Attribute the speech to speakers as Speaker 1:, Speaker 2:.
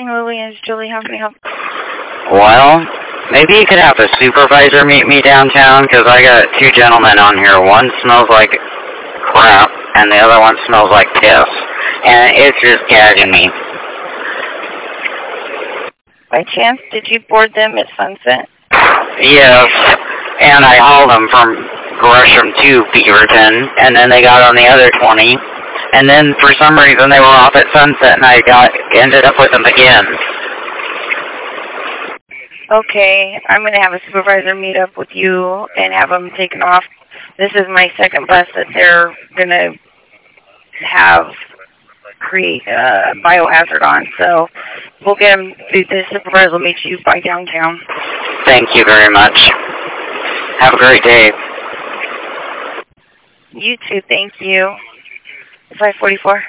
Speaker 1: Lillian, it's Julie. How can I help?
Speaker 2: Well, maybe you could have a supervisor meet me downtown, because I got two gentlemen on here. One smells like crap, and the other one smells like piss. And it's just gagging me.
Speaker 1: By chance, did you board them at Sunset?
Speaker 2: Yes, and I hauled them from Gresham to Beaverton, and then they got on the other 20. And then for some reason they were off at Sunset, and I ended up with them again.
Speaker 1: Okay, I'm going to have a supervisor meet up with you and have them taken off. This is my second bus that they're going to create a biohazard on. So we'll get them, the supervisor will meet you by downtown.
Speaker 2: Thank you very much. Have a great day.
Speaker 1: You too, thank you. 544.